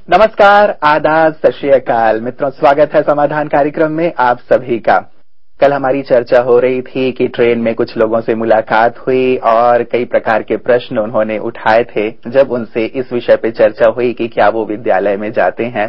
नमस्कार, आदाब, सत श्री अकाल। मित्रों, स्वागत है समाधान कार्यक्रम में आप सभी का। कल हमारी चर्चा हो रही थी कि ट्रेन में कुछ लोगों से मुलाकात हुई और कई प्रकार के प्रश्न उन्होंने उठाए थे जब उनसे इस विषय पे चर्चा हुई कि क्या वो विद्यालय में जाते हैं।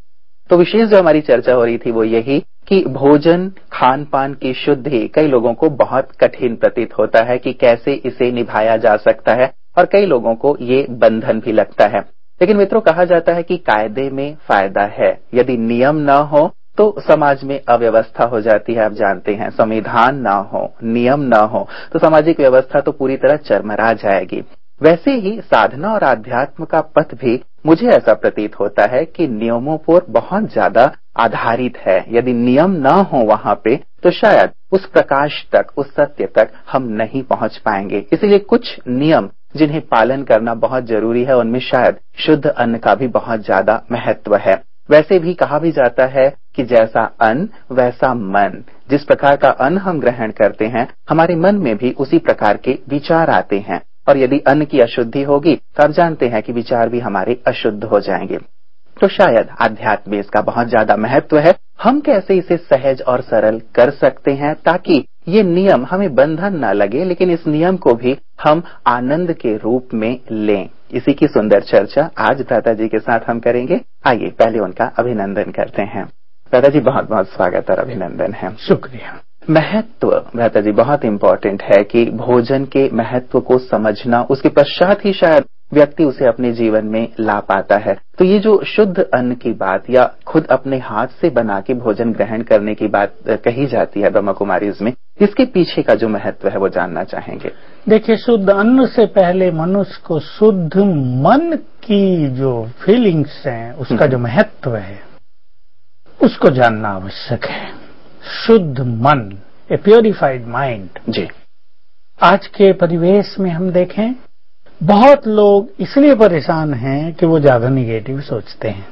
तो विशेष जो हमारी चर्चा हो रही थी वो यही कि भोजन, खान पान की शुद्धि कई लोगों को बहुत कठिन प्रतीत होता है कि कैसे इसे निभाया जा सकता है और कई लोगों को ये बंधन भी लगता है। लेकिन मित्रों, कहा जाता है कि कायदे में फायदा है। यदि नियम न हो तो समाज में अव्यवस्था हो जाती है। आप जानते हैं, संविधान ना हो, नियम ना हो तो सामाजिक व्यवस्था तो पूरी तरह चरमरा जाएगी। वैसे ही साधना और आध्यात्म का पथ भी मुझे ऐसा प्रतीत होता है कि नियमों पर बहुत ज्यादा आधारित है। यदि नियम ना हो वहां पे तो शायद उस प्रकाश तक, उस सत्य तक हम नहीं पहुंच पाएंगे। इसीलिए कुछ नियम जिन्हें पालन करना बहुत जरूरी है, उनमें शायद शुद्ध अन्न का भी बहुत ज्यादा महत्व है। वैसे भी कहा भी जाता है कि जैसा अन्न वैसा मन। जिस प्रकार का अन्न हम ग्रहण करते हैं, हमारे मन में भी उसी प्रकार के विचार आते हैं। और यदि अन्न की अशुद्धि होगी तो आप जानते हैं कि विचार भी हमारे अशुद्ध हो जाएंगे। तो शायद आध्यात्म में इसका बहुत ज्यादा महत्व है। हम कैसे इसे सहज और सरल कर सकते हैं ताकि ये नियम हमें बंधन न लगे, लेकिन इस नियम को भी हम आनंद के रूप में लें। इसी की सुंदर चर्चा आज भ्राता जी के साथ हम करेंगे। आइए पहले उनका अभिनंदन करते हैं। भ्राता जी, बहुत बहुत स्वागत और अभिनंदन है। शुक्रिया। महत्व भ्राता जी बहुत इंपॉर्टेंट है कि भोजन के महत्व को समझना, उसके पश्चात ही शायद व्यक्ति उसे अपने जीवन में ला पाता है। तो ये जो शुद्ध अन्न की बात या खुद अपने हाथ से बना के भोजन ग्रहण करने की बात कही जाती है ब्रह्म कुमारीज में, इसके पीछे का जो महत्व है वो जानना चाहेंगे। देखिए, शुद्ध अन्न से पहले मनुष्य को शुद्ध मन की जो फीलिंग्स हैं, उसका जो महत्व है उसको जानना आवश्यक है। शुद्ध मन, ए प्योरिफाइड माइंड। जी। आज के परिवेश में हम देखें, बहुत लोग इसलिए परेशान हैं कि वो ज्यादा निगेटिव सोचते हैं,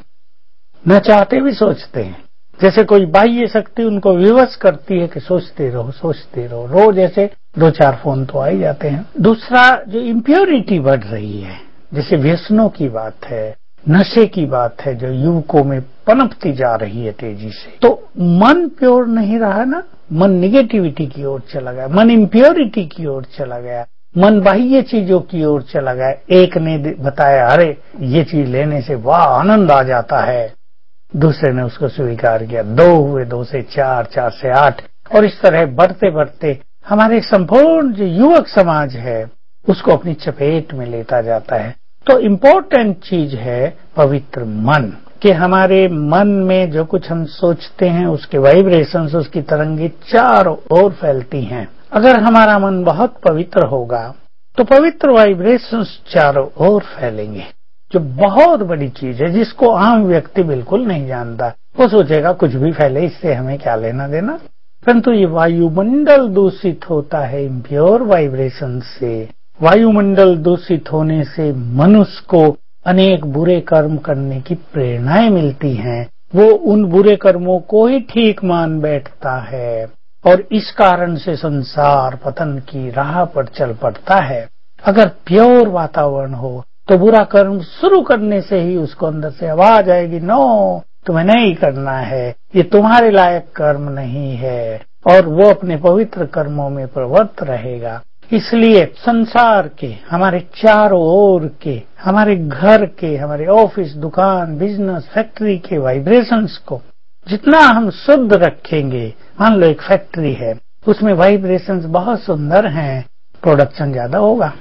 न चाहते भी सोचते हैं। जैसे कोई बाह्य शक्ति उनको विवश करती है कि सोचते रहो सोचते रहो। रोज ऐसे 2-4 फोन तो आ ही जाते हैं। दूसरा, जो इम्प्योरिटी बढ़ रही है, जैसे व्यसनों की बात है, नशे की बात है, जो युवकों में पनपती जा रही है तेजी से, तो मन प्योर नहीं रहा ना। मन निगेटिविटी की ओर चला गया, मन इम्प्योरिटी की ओर चला गया, मन बाह्य चीजों की ओर चला गया। एक ने बताया, अरे ये चीज लेने से वाह आनंद आ जाता है, दूसरे ने उसको स्वीकार किया, 2 हुए, 2 से 4, 4 से 8, और इस तरह बढ़ते बढ़ते हमारे संपूर्ण जो युवक समाज है उसको अपनी चपेट में लेता जाता है। तो इम्पोर्टेंट चीज है पवित्र मन, कि हमारे मन में जो कुछ हम सोचते हैं उसके वाइब्रेशंस, उसकी तरंगे चारों ओर फैलती हैं। अगर हमारा मन बहुत पवित्र होगा तो पवित्र वाइब्रेशंस चारों ओर फैलेंगे, जो बहुत बड़ी चीज है, जिसको आम व्यक्ति बिल्कुल नहीं जानता। वो सोचेगा कुछ भी फैले, इससे हमें क्या लेना देना। परंतु ये वायुमंडल दूषित होता है इम्प्योर वाइब्रेशन से। वायुमंडल दूषित होने से मनुष्य को अनेक बुरे कर्म करने की प्रेरणाएं मिलती हैं। वो उन बुरे कर्मों को ही ठीक मान बैठता है और इस कारण से संसार पतन की राह पर चल पड़ता है। अगर प्योर वातावरण हो तो बुरा कर्म शुरू करने से ही उसको अंदर से आवाज आएगी, नो, तुम्हें नहीं करना है, ये तुम्हारे लायक कर्म नहीं है, और वो अपने पवित्र कर्मों में प्रवृत्त रहेगा। इसलिए संसार के, हमारे चारों ओर के, हमारे घर के, हमारे ऑफिस, दुकान, बिजनेस, फैक्ट्री के वाइब्रेशंस को जितना हम शुद्ध रखेंगे, मान लो एक फैक्ट्री है, उसमें वाइब्रेशंस बहुत सुंदर हैं, प्रोडक्शन ज्यादा होगा।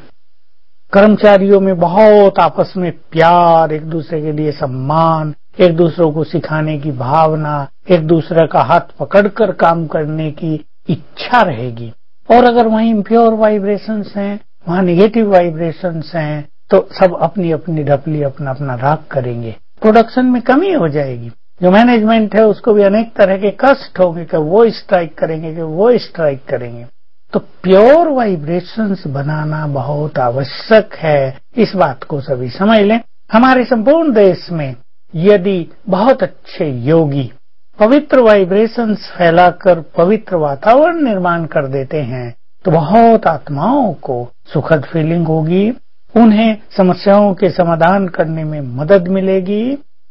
कर्मचारियों में बहुत आपस में प्यार, एक दूसरे के लिए सम्मान, एक दूसरों को सिखाने की भावना, एक दूसरे का हाथ पकड़कर काम करने की इच्छा रहेगी। और अगर वहीं इम्प्योर वाइब्रेशंस हैं, वहां निगेटिव वाइब्रेशंस हैं, तो सब अपनी अपनी ढपली अपना अपना राग करेंगे, प्रोडक्शन में कमी हो जाएगी। जो मैनेजमेंट है उसको भी अनेक तरह के कष्ट होंगे कि वो स्ट्राइक करेंगे, कि वो स्ट्राइक करेंगे। तो प्योर वाइब्रेशंस बनाना बहुत आवश्यक है। इस बात को सभी समझ लें। हमारे संपूर्ण देश में यदि बहुत अच्छे योगी पवित्र वाइब्रेशंस फैलाकर पवित्र वातावरण निर्माण कर देते हैं तो बहुत आत्माओं को सुखद फीलिंग होगी, उन्हें समस्याओं के समाधान करने में मदद मिलेगी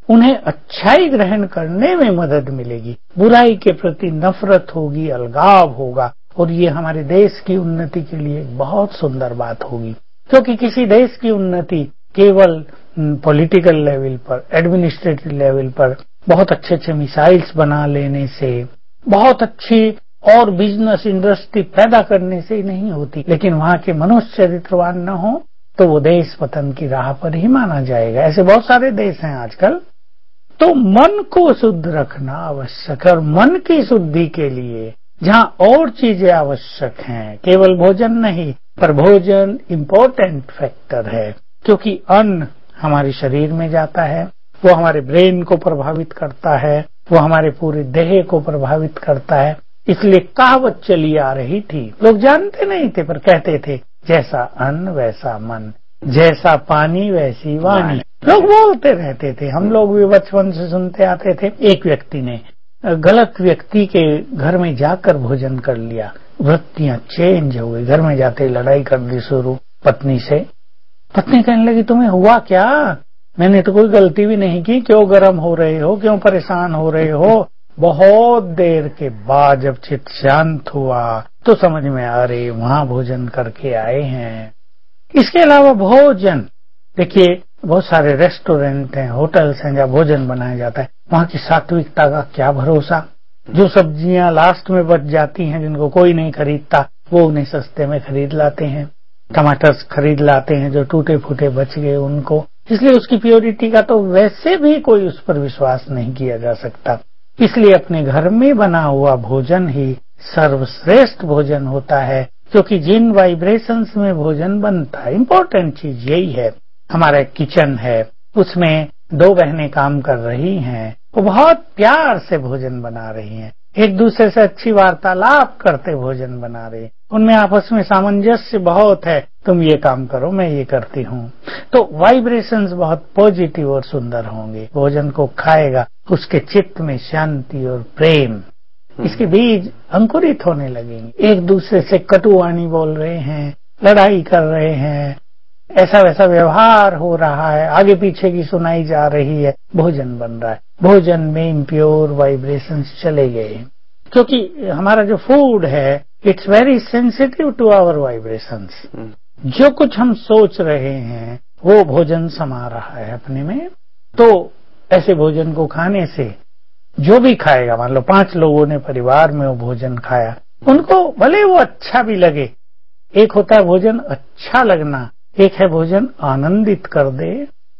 उन्हें अच्छाई ग्रहण करने में मदद मिलेगी, बुराई के प्रति नफरत होगी, अलगाव होगा, और ये हमारे देश की उन्नति के लिए बहुत सुंदर बात होगी। क्योंकि किसी देश की उन्नति केवल पॉलिटिकल लेवल पर, एडमिनिस्ट्रेटिव लेवल पर बहुत अच्छे अच्छे मिसाइल्स बना लेने से, बहुत अच्छी और बिजनेस इंडस्ट्री पैदा करने से ही नहीं होती, लेकिन वहां के मनुष्य चरित्रवान न हो तो वो देश पतन की राह पर ही माना जाएगा। ऐसे बहुत सारे देश हैं आजकल। तो मन को शुद्ध रखना आवश्यक है, और मन की शुद्धि के लिए जहां और चीजें आवश्यक हैं, केवल भोजन नहीं, पर भोजन इम्पोर्टेंट फैक्टर है, क्योंकि अन्न हमारे शरीर में जाता है, वो हमारे ब्रेन को प्रभावित करता है, वो हमारे पूरे देह को प्रभावित करता है। इसलिए कहावत चली आ रही थी, लोग जानते नहीं थे पर कहते थे, जैसा अन्न वैसा मन, जैसा पानी वैसी वाणी। लोग बोलते रहते थे, हम लोग भी बचपन से सुनते आते थे। एक व्यक्ति ने गलत व्यक्ति के घर में जाकर भोजन कर लिया, वृत्तियां चेंज हो गई, घर में जाते लड़ाई कर दी शुरू पत्नी से। पत्नी कहने लगी, तुम्हें हुआ क्या? मैंने तो कोई गलती भी नहीं की, क्यों गर्म हो रहे हो, क्यों परेशान हो रहे हो? बहुत देर के बाद जब चित्त शांत हुआ तो समझ में आ रही वहां भोजन करके आए हैं। इसके अलावा भोजन, देखिए बहुत सारे रेस्टोरेंट हैं, होटल्स हैं जहाँ भोजन बनाया जाता है, वहां की सात्विकता का क्या भरोसा। जो सब्जियां लास्ट में बच जाती हैं, जिनको कोई नहीं खरीदता, वो उन्हें सस्ते में खरीद लाते हैं। टमाटर खरीद लाते हैं जो टूटे फूटे बच गए उनको, इसलिए उसकी प्योरिटी का तो वैसे भी कोई उस पर विश्वास नहीं किया जा सकता। इसलिए अपने घर में बना हुआ भोजन ही सर्वश्रेष्ठ भोजन होता है, क्योंकि जिन वाइब्रेशंस में भोजन बनता है, इम्पोर्टेंट चीज यही है। हमारा किचन है, उसमें दो बहनें काम कर रही हैं, वो बहुत प्यार से भोजन बना रही हैं, एक दूसरे से अच्छी वार्तालाप करते भोजन बना रही हैं, उनमें आपस में सामंजस्य बहुत है, तुम ये काम करो मैं ये करती हूँ, तो वाइब्रेशंस बहुत पॉजिटिव और सुंदर होंगे। भोजन को खाएगा, उसके चित्त में शांति और प्रेम, इसके बीज अंकुरित होने लगेंगे। एक दूसरे से कटुवाणी बोल रहे हैं, लड़ाई कर रहे हैं, ऐसा वैसा व्यवहार हो रहा है, आगे पीछे की सुनाई जा रही है, भोजन बन रहा है, भोजन में इम्प्योर वाइब्रेशंस चले गए। क्योंकि हमारा जो फूड है, it's very sensitive to our vibrations. जो कुछ हम सोच रहे हैं वो भोजन समा रहा है अपने में। तो ऐसे भोजन को खाने से जो भी खाएगा, मान लो 5 लोगों ने परिवार में वो भोजन खाया, उनको भले वो अच्छा भी लगे, एक होता है भोजन अच्छा लगना, एक है भोजन आनंदित कर दे,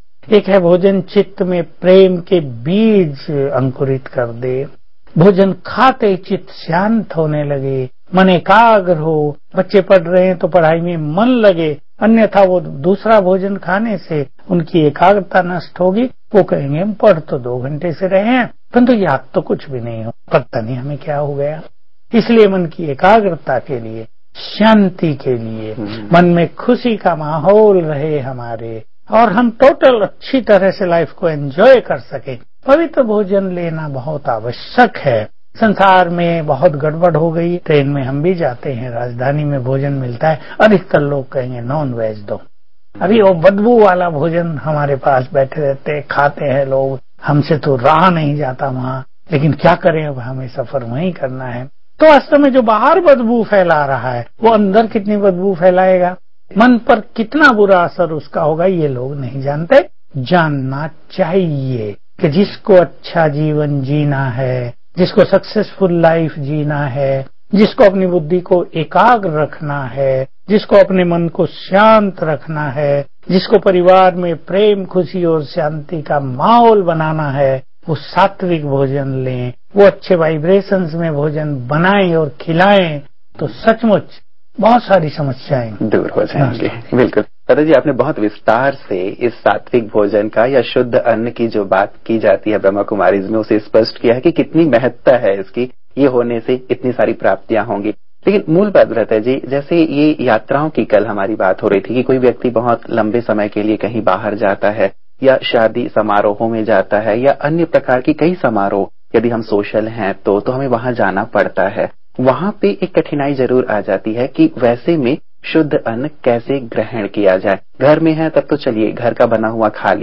एक है भोजन चित्त में प्रेम के बीज अंकुरित कर दे। भोजन खाते चित्त शांत होने लगे, मन एकाग्र हो, बच्चे पढ़ रहे हैं तो पढ़ाई में मन लगे, अन्यथा वो दूसरा भोजन खाने से उनकी एकाग्रता नष्ट होगी। वो कहेंगे हम पढ़ तो 2 घंटे से रहे हैं, परंतु याद तो कुछ भी नहीं हो, पता नहीं हमें क्या हो गया। इसलिए मन की एकाग्रता के लिए, शांति के लिए, मन में खुशी का माहौल रहे हमारे, और हम टोटल अच्छी तरह से लाइफ को एंजॉय कर सके, पवित्र भोजन लेना बहुत आवश्यक है। संसार में बहुत गड़बड़ हो गई। ट्रेन में हम भी जाते हैं, राजधानी में भोजन मिलता है, अधिकतर लोग कहेंगे नॉन वेज दो। अभी वो बदबू वाला भोजन हमारे पास बैठे रहते, खाते हैं लोग, हमसे तो रहा नहीं जाता वहां, लेकिन क्या करें, अब हमें सफर वहीं करना है। तो वास्तव में जो बाहर बदबू फैला रहा है, वो अंदर कितनी बदबू फैलाएगा, मन पर कितना बुरा असर उसका होगा, ये लोग नहीं जानते। जानना चाहिए कि जिसको अच्छा जीवन जीना है, जिसको सक्सेसफुल लाइफ जीना है, जिसको अपनी बुद्धि को एकाग्र रखना है, जिसको अपने मन को शांत रखना है, जिसको परिवार में प्रेम, खुशी और शांति का माहौल बनाना है, वो सात्विक भोजन लें, वो अच्छे वाइब्रेशंस में भोजन बनाएं और खिलाएं, तो सचमुच बहुत सारी समस्याएं दूर हो जाएंगी। बिल्कुल दादाजी, आपने बहुत विस्तार से इस सात्विक भोजन का या शुद्ध अन्न की जो बात की जाती है ब्रह्मा कुमारीज में, उसे स्पष्ट किया है कि कितनी महत्ता है इसकी, ये होने से इतनी सारी प्राप्तियां होंगी। लेकिन मूल बात रहता है जी, जैसे ये यात्राओं की कल हमारी बात हो रही थी कि कोई व्यक्ति बहुत लंबे समय के लिए कहीं बाहर जाता है, या शादी समारोहों में जाता है, या अन्य प्रकार की कई समारोह, यदि हम सोशल हैं तो हमें वहां जाना पड़ता है। वहां पे एक कठिनाई जरूर आ जाती है कि वैसे में शुद्ध अन्न कैसे ग्रहण किया जाए। घर में है तब तो चलिए घर का बना हुआ खा लिया,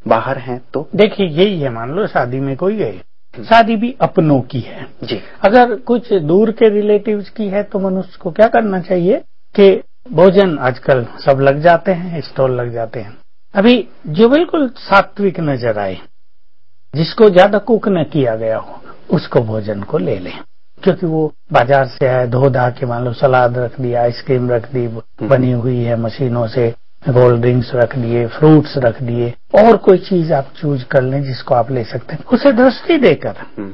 बाहर हैं तो? देखिए यही है, मान लो शादी में कोई गए, शादी भी अपनों की है जी। अगर कुछ दूर के रिलेटिव्स की है तो मनुष्य को क्या करना चाहिए कि भोजन आजकल सब लग जाते हैं, स्टॉल लग जाते हैं, अभी जो बिल्कुल सात्विक नजर आए, जिसको ज्यादा कुक न किया गया हो, उसको भोजन को ले लें, क्योंकि वो बाजार से आए, धो धा के मान लो सलाद रख दिया, आइसक्रीम रख दी बनी हुई है मशीनों से, कोल्ड ड्रिंक्स रख दिए, फ्रूट्स रख दिए, और कोई चीज आप चूज कर लें जिसको आप ले सकते हैं, उसे दृष्टि देकर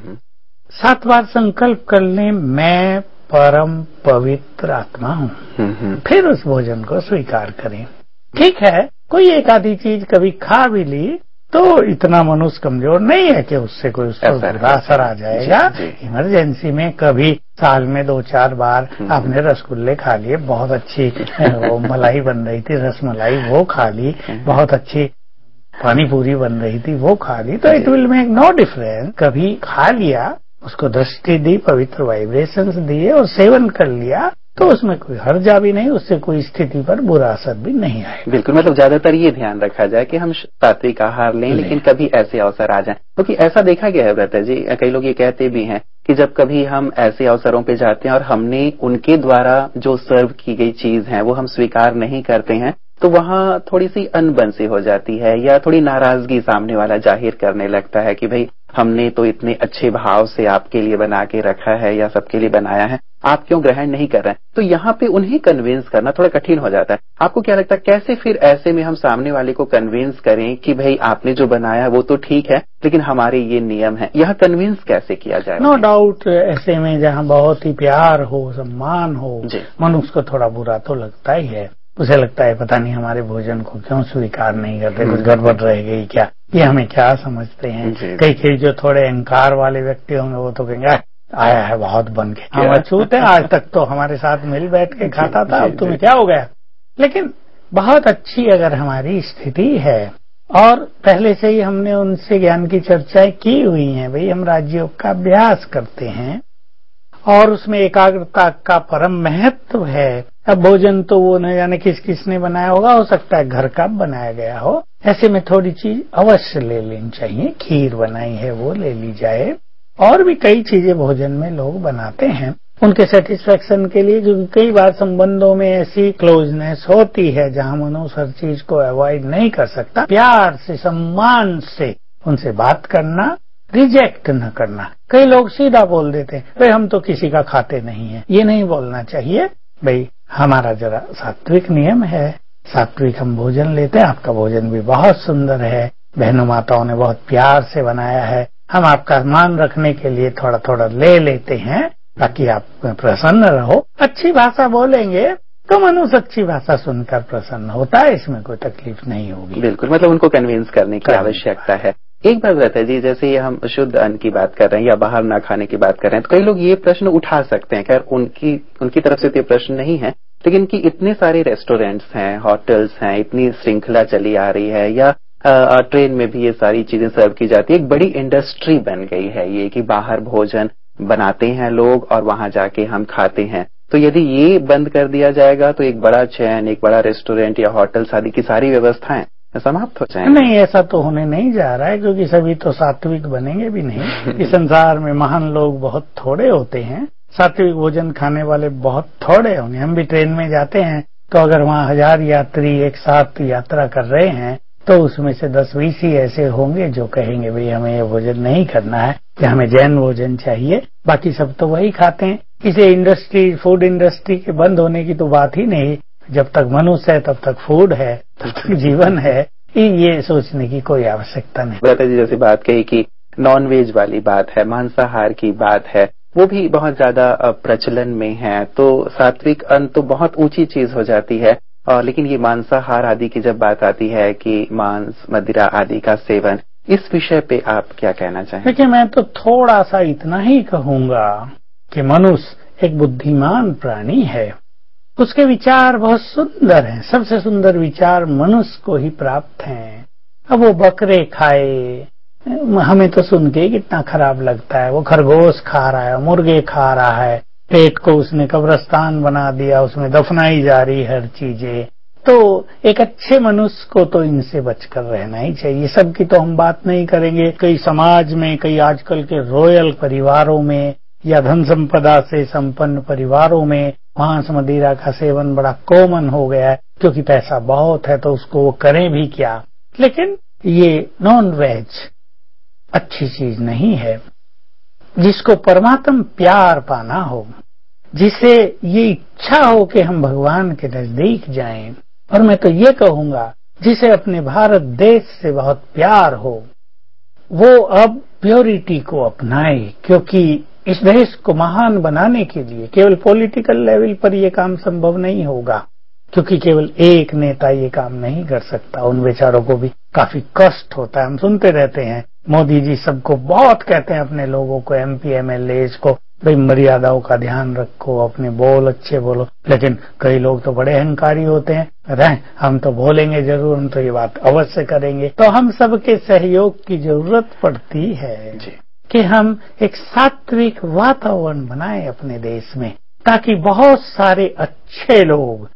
7 बार संकल्प कर लें, मैं परम पवित्र आत्मा हूँ, फिर उस भोजन को स्वीकार करें। ठीक है, कोई एक आधी चीज कभी खा भी ली तो इतना मनुष्य कमजोर नहीं है कि उससे कोई उसको बुरा असर आ जाएगा। इमरजेंसी में कभी साल में 2-4 बार आपने रसगुल्ले खा लिए, बहुत अच्छी वो मलाई बन रही थी, रसमलाई वो खा ली, बहुत अच्छी पानी पूरी बन रही थी वो खा ली, तो it will make no difference. कभी खा लिया, उसको दृष्टि दी, पवित्र वाइब्रेशंस दिए और सेवन कर लिया, तो उसमें कोई हर्जा भी नहीं, उससे कोई स्थिति पर बुरा असर भी नहीं आएगा। बिल्कुल, मतलब ज्यादातर ये ध्यान रखा जाए कि हम सात्विक आहार लें, लेकिन कभी ऐसे अवसर आ जाएं, क्योंकि ऐसा देखा गया है ब्रता जी, कई लोग ये कहते भी हैं कि जब कभी हम ऐसे अवसरों पे जाते हैं और हमने उनके द्वारा जो सर्व की गई चीज है वो हम स्वीकार नहीं करते हैं, तो वहां थोड़ी सी अनबन सी हो जाती है या थोड़ी नाराजगी सामने वाला जाहिर करने लगता है कि भाई हमने तो इतने अच्छे भाव से आपके लिए बना के रखा है या सबके लिए बनाया है, आप क्यों ग्रहण नहीं कर रहे हैं? तो यहाँ पे उन्हें कन्विंस करना थोड़ा कठिन हो जाता है। आपको क्या लगता है कैसे फिर ऐसे में हम सामने वाले को कन्विंस करें कि भाई आपने जो बनाया वो तो ठीक है, लेकिन हमारे ये नियम है, यह कन्विंस कैसे किया जाए? नो डाउट, ऐसे में जहाँ बहुत ही प्यार हो, सम्मान हो, मनुष्य को थोड़ा बुरा तो लगता ही है। उसे लगता है पता नहीं हमारे भोजन को क्यों स्वीकार नहीं करते, कुछ गड़बड़ रह गई क्या, ये हमें क्या समझते हैं। कई जो थोड़े अहंकार वाले व्यक्ति होंगे वो तो कहेंगे आया है बहुत बन के, हम अछूत है, आज तक तो हमारे साथ मिल बैठ के खाता था, अब तुम्हें क्या हो गया। लेकिन बहुत अच्छी अगर हमारी स्थिति है और पहले से ही हमने उनसे ज्ञान की चर्चाएं की हुई हैं, भाई हम राजयोग का अभ्यास करते हैं और उसमें एकाग्रता का परम महत्व है। अब भोजन तो वो न जाने किस किसने बनाया होगा, हो सकता है घर का बनाया गया हो, ऐसे में थोड़ी चीज अवश्य ले लेनी चाहिए। खीर बनाई है वो ले ली जाए, और भी कई चीजें भोजन में लोग बनाते हैं उनके सेटिस्फेक्शन के लिए, क्योंकि कई बार संबंधों में ऐसी क्लोजनेस होती है जहां मनुष्य हर चीज को अवॉइड नहीं कर सकता। प्यार से, सम्मान से उनसे बात करना, रिजेक्ट न करना। कई लोग सीधा बोल देते हैं भाई हम तो किसी का खाते नहीं है, ये नहीं बोलना चाहिए। भाई हमारा जरा सात्विक नियम है, सात्विक हम भोजन लेते हैं, आपका भोजन भी बहुत सुंदर है, बहनों माताओं ने बहुत प्यार से बनाया है, हम आपका मान रखने के लिए थोड़ा थोड़ा ले लेते हैं ताकि आप प्रसन्न रहो। अच्छी भाषा बोलेंगे तो मनुष्य अच्छी भाषा सुनकर प्रसन्न होता है, इसमें कोई तकलीफ नहीं होगी। बिल्कुल, मतलब उनको कन्विंस करने की आवश्यकता है। एक बात रहता है जी, जैसे ये हम शुद्ध अन्न की बात कर रहे हैं या बाहर ना खाने की बात कर रहे हैं, तो कई लोग ये प्रश्न उठा सकते हैं, खैर उनकी तरफ से तो ये प्रश्न नहीं है, लेकिन कि इतने सारे रेस्टोरेंट्स हैं, होटल्स हैं, इतनी श्रृंखला चली आ रही है, या ट्रेन में भी ये सारी चीजें सर्व की जाती है, एक बड़ी इंडस्ट्री बन गई है ये कि बाहर भोजन बनाते हैं लोग और वहां जाके हम खाते हैं। तो यदि ये बंद कर दिया जाएगा तो एक बड़ा चैन, एक बड़ा रेस्टोरेंट या होटल आदि की सारी व्यवस्थाएं समाप्त हो जाएंगी। नहीं, ऐसा तो होने नहीं जा रहा है, क्योंकि सभी तो सात्विक बनेंगे भी नहीं। इस संसार में महान लोग बहुत थोड़े होते हैं, सात्विक भोजन खाने वाले बहुत थोड़े होंगे। हम भी ट्रेन में जाते हैं तो अगर वहाँ 1000 यात्री एक साथ यात्रा कर रहे हैं तो उसमें से 10-20 ही ऐसे होंगे जो कहेंगे भाई हमें ये भोजन नहीं करना है या हमें जैन भोजन चाहिए, बाकी सब तो वही खाते हैं। इसे इंडस्ट्री, फूड इंडस्ट्री के बंद होने की तो बात ही नहीं। जब तक मनुष्य है तब तक फूड है, तब तक जीवन है, ये सोचने की कोई आवश्यकता नहीं। ब्रता जी जैसे बात कही कि नॉन वेज वाली बात है, मांसाहार की बात है, वो भी बहुत ज्यादा प्रचलन में है, तो सात्विक अन्न तो बहुत ऊंची चीज हो जाती है, लेकिन ये मांसाहार आदि की जब बात आती है कि मांस, मदिरा आदि का सेवन, इस विषय पे आप क्या कहना चाहेंगे? देखिए, मैं तो थोड़ा सा इतना ही कहूंगा कि मनुष्य एक बुद्धिमान प्राणी है, उसके विचार बहुत सुंदर हैं, सबसे सुंदर विचार मनुष्य को ही प्राप्त हैं। अब वो बकरे खाए, हमें तो सुन के कितना खराब लगता है, वो खरगोश खा रहा है, मुर्गे खा रहा है, पेट को उसने कब्रिस्तान बना दिया, उसमें दफनाई जा रही हर चीजें, तो एक अच्छे मनुष्य को तो इनसे बचकर रहना ही चाहिए। सबकी तो हम बात नहीं करेंगे। कई समाज में, कई आजकल के रॉयल परिवारों में या धन संपदा से संपन्न परिवारों में मांस मदिरा का सेवन बड़ा कॉमन हो गया है, क्योंकि पैसा बहुत है तो उसको वो करें भी क्या। लेकिन ये नॉन वेज अच्छी चीज नहीं है। जिसको परमात्म प्यार पाना हो, जिसे ये इच्छा हो कि हम भगवान के नजदीक जाएं, और मैं तो ये कहूंगा जिसे अपने भारत देश से बहुत प्यार हो, वो अब प्योरिटी को अपनाए। क्योंकि इस देश को महान बनाने के लिए केवल पॉलिटिकल लेवल पर यह काम संभव नहीं होगा, क्योंकि केवल एक नेता ये काम नहीं कर सकता। उन बेचारों को भी काफी कष्ट होता है। हम सुनते रहते हैं मोदी जी सबको बहुत कहते हैं, अपने लोगों को, एमपी एमएलए को, भाई मर्यादाओं का ध्यान रखो, अपने बोल अच्छे बोलो। लेकिन कई लोग तो बड़े अहंकारी होते हैं, हम तो बोलेंगे जरूर, हम तो ये बात अवश्य करेंगे। तो हम सबके सहयोग की जरूरत पड़ती है कि हम एक सात्विक वातावरण बनाएं अपने देश में, ताकि बहुत सारे अच्छे लोग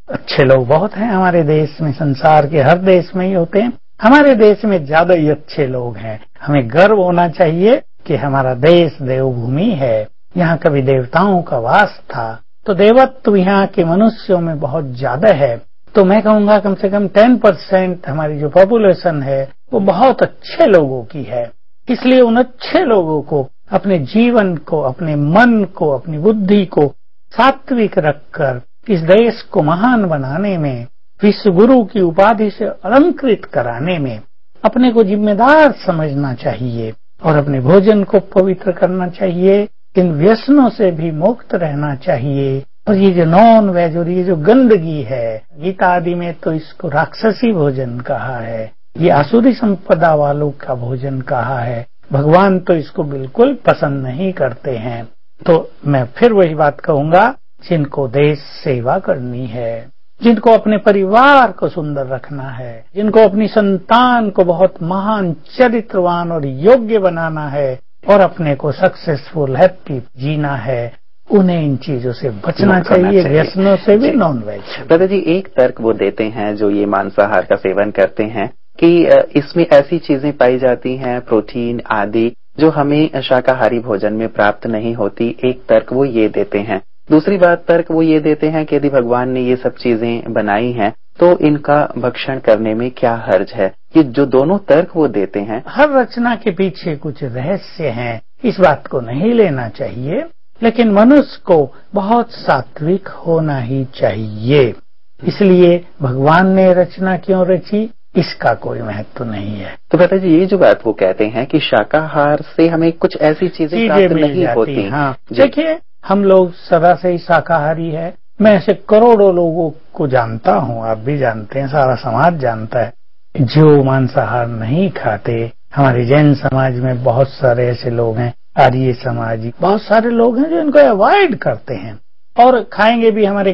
बहुत हैं हमारे देश में। संसार के हर देश में ही होते हैं, हमारे देश में ज्यादा ही अच्छे लोग हैं। हमें गर्व होना चाहिए कि हमारा देश देवभूमि है, यहाँ कभी देवताओं का वास था, तो देवत्व यहाँ के मनुष्यों में बहुत ज्यादा है। तो मैं कहूँगा कम से कम 10% हमारी जो पॉपुलेशन है वो बहुत अच्छे लोगों की है। इसलिए उन अच्छे लोगों को अपने जीवन को, अपने मन को, अपनी बुद्धि को सात्विक रखकर इस देश को महान बनाने में, विश्व गुरु की उपाधि से अलंकृत कराने में अपने को जिम्मेदार समझना चाहिए और अपने भोजन को पवित्र करना चाहिए। इन व्यसनों से भी मुक्त रहना चाहिए। और ये जो नॉन वेज और ये जो गंदगी है, गीता आदि में तो इसको राक्षसी भोजन कहा है, ये आसुरी संपदा वालों का भोजन कहा है। भगवान तो इसको बिल्कुल पसंद नहीं करते हैं। तो मैं फिर वही बात कहूंगा, जिनको देश सेवा करनी है, जिनको अपने परिवार को सुंदर रखना है, जिनको अपनी संतान को बहुत महान चरित्रवान और योग्य बनाना है और अपने को सक्सेसफुल हैप्पी जीना है, उन्हें इन चीजों से बचना चाहिए, व्यसनों से भी, नॉन वेज। दादा जी, एक तर्क वो देते हैं जो ये मांसाहार का सेवन करते हैं कि इसमें ऐसी चीजें पाई जाती हैं, प्रोटीन आदि, जो हमें शाकाहारी भोजन में प्राप्त नहीं होती। एक तर्क वो ये देते हैं। दूसरी बात तर्क वो ये देते हैं कि यदि भगवान ने ये सब चीजें बनाई हैं तो इनका भक्षण करने में क्या हर्ज है। ये जो दोनों तर्क वो देते हैं, हर रचना के पीछे कुछ रहस्य हैं, इस बात को नहीं लेना चाहिए। लेकिन मनुष्य को बहुत सात्विक होना ही चाहिए। इसलिए भगवान ने रचना क्यों रची, इसका कोई महत्व नहीं है। तो बेटा जी, ये जो बात वो कहते हैं कि शाकाहार से हमें कुछ ऐसी चीजें प्राप्त नहीं होती। हाँ, देखिए, हम लोग सदा से ही शाकाहारी है। मैं ऐसे करोड़ों लोगों को जानता हूँ, आप भी जानते हैं, सारा समाज जानता है, जो मांसाहार नहीं खाते। हमारे जैन समाज में बहुत सारे ऐसे लोग हैं, आर्य समाज, बहुत सारे लोग हैं जो इनको अवॉइड करते हैं और खाएंगे भी। हमारे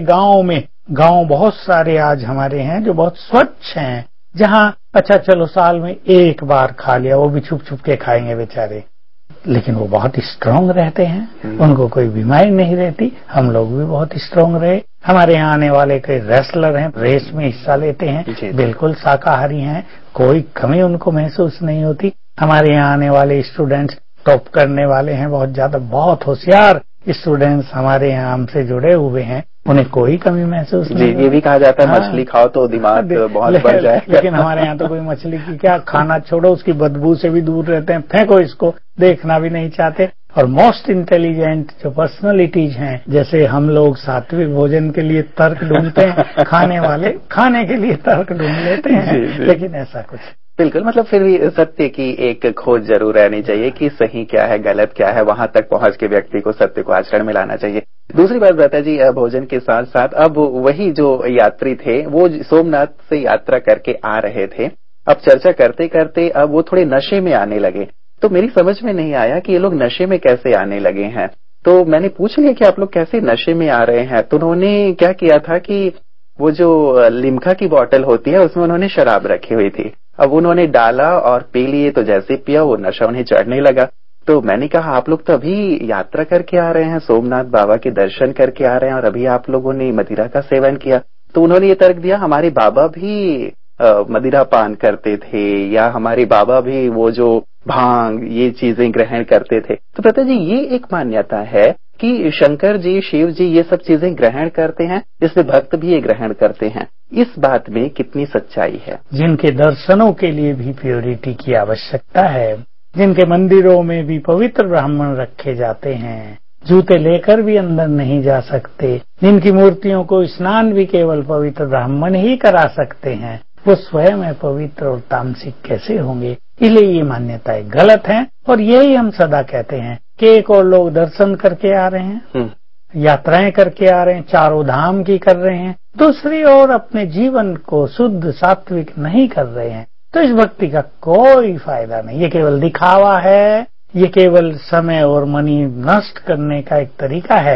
गांव बहुत सारे आज हमारे हैं जो बहुत स्वच्छ हैं, जहाँ अच्छा चलो साल में एक बार खा लिया, वो भी छुप छुप के खाएंगे बेचारे, लेकिन वो बहुत स्ट्रांग रहते हैं, उनको कोई बीमारी नहीं रहती। हम लोग भी बहुत स्ट्रांग रहे। हमारे यहाँ आने वाले कई रेसलर हैं, रेस में हिस्सा लेते हैं, बिल्कुल शाकाहारी हैं, कोई कमी उनको महसूस नहीं होती। हमारे यहाँ आने वाले स्टूडेंट्स टॉप करने वाले हैं, बहुत ज्यादा, बहुत होशियार स्टूडेंट्स हमारे यहाँ हमसे जुड़े हुए हैं, उन्हें कोई कमी महसूस नहीं। ये भी कहा जाता है मछली खाओ तो दिमाग बहुत बढ़ जाएगा। लेकिन हमारे यहाँ तो कोई मछली की क्या, खाना छोड़ो, उसकी बदबू से भी दूर रहते हैं, फेंको इसको, देखना भी नहीं चाहते। और मोस्ट इंटेलिजेंट जो पर्सनालिटीज हैं, जैसे हम लोग सात्विक भोजन के लिए तर्क ढूंढते हैं, खाने वाले खाने के लिए तर्क ढूंढ लेते हैं। लेकिन ऐसा कुछ बिल्कुल, मतलब फिर भी सत्य की एक खोज जरूर रहनी चाहिए कि सही क्या है, गलत क्या है, वहां तक पहुंच के व्यक्ति को सत्य को आचरण में लाना चाहिए। दूसरी बात दादा जी, भोजन के साथ साथ अब वही जो यात्री थे वो सोमनाथ से यात्रा करके आ रहे थे, अब चर्चा करते करते अब वो थोड़े नशे में आने लगे। तो मेरी समझ में नहीं आया कि ये लोग नशे में कैसे आने लगे हैं। तो मैंने पूछ लिया कि आप लोग कैसे नशे में आ रहे हैं। तो उन्होंने क्या किया था कि वो जो लिम्का की बोतल होती है उसमें उन्होंने शराब रखी हुई थी, अब उन्होंने डाला और पी लिए। तो जैसे पिया वो नशा उन्हें चढ़ने लगा। तो मैंने कहा आप लोग तो अभी यात्रा करके आ रहे हैं, सोमनाथ बाबा के दर्शन करके आ रहे हैं और अभी आप लोगों ने मदिरा का सेवन किया। तो उन्होंने ये तर्क दिया हमारे बाबा भी मदिरा पान करते थे या हमारे बाबा भी वो जो भांग ये चीजें ग्रहण करते थे। तो प्रता जी ये एक मान्यता है कि शंकर जी शिव जी ये सब चीजें ग्रहण करते हैं, इसलिए भक्त भी ये ग्रहण करते हैं। इस बात में कितनी सच्चाई है? जिनके दर्शनों के लिए भी प्योरिटी की आवश्यकता है, जिनके मंदिरों में भी पवित्र ब्राह्मण रखे जाते हैं, जूते लेकर भी अंदर नहीं जा सकते, जिनकी मूर्तियों को स्नान भी केवल पवित्र ब्राह्मण ही करा सकते हैं, वो स्वयं है पवित्र और तामसिक कैसे होंगे? इसलिए ये मान्यताएं गलत हैं और यही हम सदा कहते हैं कि एक और लोग दर्शन करके आ रहे हैं, यात्राएं करके आ रहे हैं, चारों धाम की कर रहे हैं, दूसरी ओर अपने जीवन को शुद्ध सात्विक नहीं कर रहे हैं, तो इस भक्ति का कोई फायदा नहीं। ये केवल दिखावा है, ये केवल समय और मनी नष्ट करने का एक तरीका है।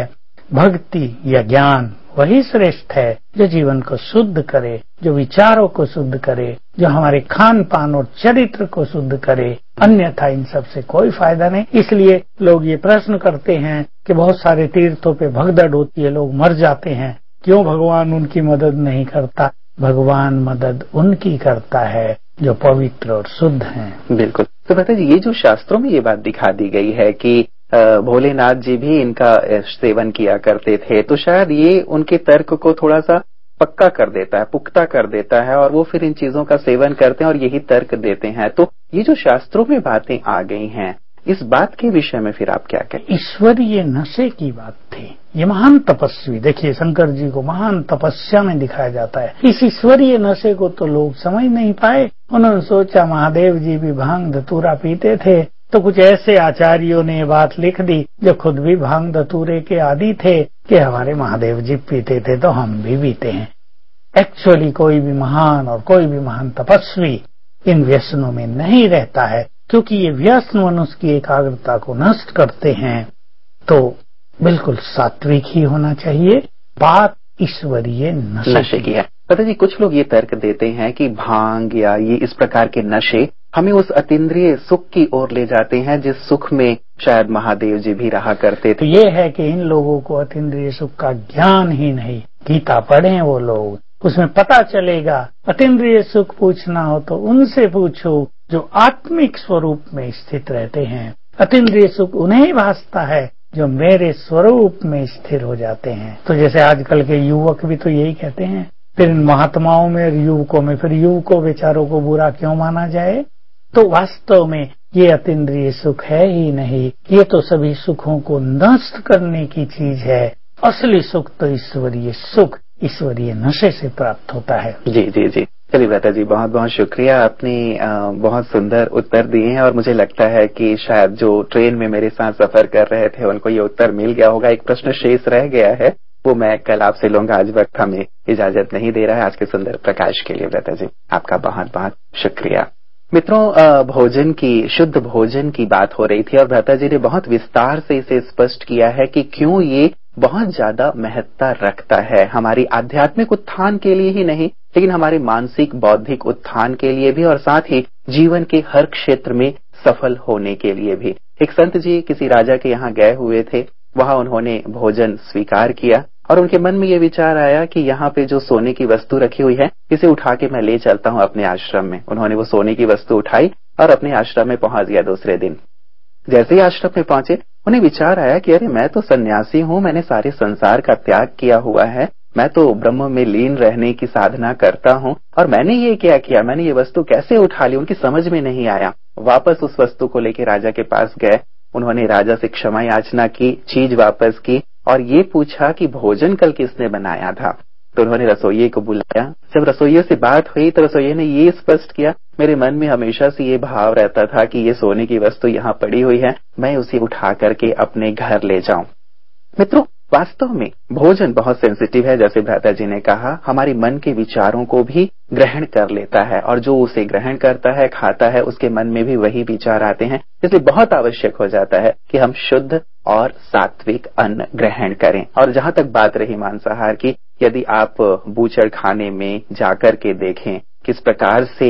भक्ति या ज्ञान वही श्रेष्ठ है जो जीवन को शुद्ध करे, जो विचारों को शुद्ध करे, जो हमारे खान पान और चरित्र को शुद्ध करे, अन्यथा इन सब से कोई फायदा नहीं। इसलिए लोग ये प्रश्न करते हैं कि बहुत सारे तीर्थों पे भगदड़ होती है, लोग मर जाते हैं, क्यों भगवान उनकी मदद नहीं करता? भगवान मदद उनकी करता है जो पवित्र और शुद्ध हैं। बिल्कुल। तो भ्राता जी ये जो शास्त्रों में ये बात दिखा दी गई है कि भोलेनाथ जी भी इनका सेवन किया करते थे, तो शायद ये उनके तर्क को थोड़ा सा पक्का कर देता है, पुख्ता कर देता है और वो फिर इन चीजों का सेवन करते हैं और यही तर्क देते हैं। तो ये जो शास्त्रों में बातें आ गई हैं, इस बात के विषय में फिर आप क्या कहते हैं? ईश्वरीय नशे की बात थी। ये महान तपस्वी, देखिए शंकर जी को महान तपस्या में दिखाया जाता है। इस ईश्वरीय नशे को तो लोग समझ नहीं पाए। उन्होंने सोचा महादेव जी भी भांग धतूरा पीते थे, तो कुछ ऐसे आचार्यों ने बात लिख दी जो खुद भी भांग धतूरे के आदी थे कि हमारे महादेव जी पीते थे तो हम भी पीते हैं। एक्चुअली कोई भी महान और कोई भी महान तपस्वी इन व्यसनों में नहीं रहता है, क्योंकि ये व्यसन मनुष्य की एकाग्रता को नष्ट करते हैं। तो बिल्कुल सात्विक ही होना चाहिए। बात ईश्वरीय नशे की है। पता जी कुछ लोग ये तर्क देते हैं कि भांग या ये इस प्रकार के नशे हमें उस अतीन्द्रिय सुख की ओर ले जाते हैं जिस सुख में शायद महादेव जी भी रहा करते थे। तो ये है कि इन लोगों को अतीन्द्रिय सुख का ज्ञान ही नहीं। गीता पढ़ें वो लोग, उसमें पता चलेगा। अतीन्द्रिय सुख पूछना हो तो उनसे पूछो जो आत्मिक स्वरूप में स्थित रहते हैं। अतीन्द्रिय सुख उन्हें भासता है जो मेरे स्वरूप में स्थिर हो जाते हैं। तो जैसे आजकल के युवक भी तो यही कहते हैं, फिर इन महात्माओं में और युवकों में फिर युवकों बेचारों को बुरा क्यों माना जाए? तो वास्तव में ये अतीन्द्रिय सुख है ही नहीं, ये तो सभी सुखों को नष्ट करने की चीज है। असली सुख तो ईश्वरीय सुख, ईश्वरीय नशे से प्राप्त होता है। जी जी जी। चलिए भ्राता जी बहुत बहुत शुक्रिया, आपने बहुत सुंदर उत्तर दिए हैं और मुझे लगता है कि शायद जो ट्रेन में मेरे साथ सफर कर रहे थे उनको ये उत्तर मिल गया होगा। एक प्रश्न शेष रह गया है, वो मैं कल आपसे लूंगा, आज वक्त हमें इजाजत नहीं दे रहा है। आज के सुंदर प्रकाश के लिए भ्राता जी आपका बहुत बहुत शुक्रिया। मित्रों, भोजन की, शुद्ध भोजन की बात हो रही थी और भ्राता जी ने बहुत विस्तार से इसे स्पष्ट किया है कि क्यों ये बहुत ज्यादा महत्ता रखता है हमारी आध्यात्मिक उत्थान के लिए ही नहीं, लेकिन हमारे मानसिक बौद्धिक उत्थान के लिए भी और साथ ही जीवन के हर क्षेत्र में सफल होने के लिए भी। एक संत जी किसी राजा के यहाँ गए हुए थे, वहां उन्होंने भोजन स्वीकार किया और उनके मन में ये विचार आया कि यहाँ पे जो सोने की वस्तु रखी हुई है इसे उठा के मैं ले चलता हूँ अपने आश्रम में। उन्होंने वो सोने की वस्तु उठाई और अपने आश्रम में पहुंच गया। दूसरे दिन जैसे ही आश्रम में पहुंचे उन्हें विचार आया कि अरे मैं तो सन्यासी हूँ, मैंने सारे संसार का त्याग किया हुआ है, मैं तो ब्रह्म में लीन रहने की साधना करता हूँ और मैंने ये क्या किया, मैंने ये वस्तु कैसे उठा ली? उनकी समझ में नहीं आया। वापस उस वस्तु को लेकर राजा के पास गए, उन्होंने राजा से क्षमा याचना की, चीज वापस की और ये पूछा कि भोजन कल किसने बनाया था। तो उन्होंने रसोइये को बुलाया। जब रसोइये से बात हुई तो रसोइये ने ये स्पष्ट किया, मेरे मन में हमेशा से ये भाव रहता था कि ये सोने की वस्तु यहाँ पड़ी हुई है, मैं उसे उठा करके अपने घर ले जाऊं। मित्रों, वास्तव में भोजन बहुत सेंसिटिव है, जैसे भ्राता जी ने कहा, हमारे मन के विचारों को भी ग्रहण कर लेता है और जो उसे ग्रहण करता है, खाता है, उसके मन में भी वही विचार आते हैं। इसलिए बहुत आवश्यक हो जाता है कि हम शुद्ध और सात्विक अन्न ग्रहण करें। और जहां तक बात रही मांसाहार की, यदि आप बूचड़ खाने में जाकर के देखें किस प्रकार से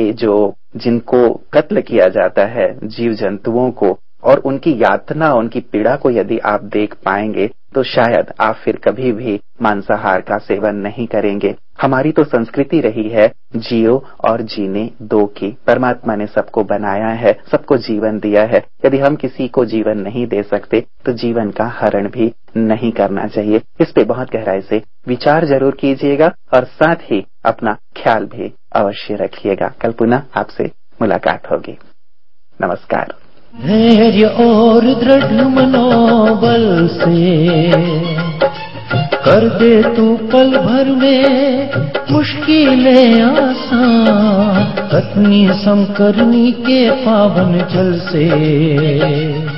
जिनको कत्ल किया जाता है जीव जंतुओं को और उनकी यातना, उनकी पीड़ा को यदि आप देख पाएंगे तो शायद आप फिर कभी भी मांसाहार का सेवन नहीं करेंगे। हमारी तो संस्कृति रही है जियो और जीने दो की। परमात्मा ने सबको बनाया है, सबको जीवन दिया है। यदि हम किसी को जीवन नहीं दे सकते तो जीवन का हरण भी नहीं करना चाहिए। इस पे बहुत गहराई से विचार जरूर कीजिएगा और साथ ही अपना ख्याल भी अवश्य रखिएगा। कल पुनः आपसे मुलाकात होगी। नमस्कार। धैर्य और दृढ़ मनोबल से कर दे तू पल भर में मुश्किलें आसान, कतनी समकरनी के पावन जल से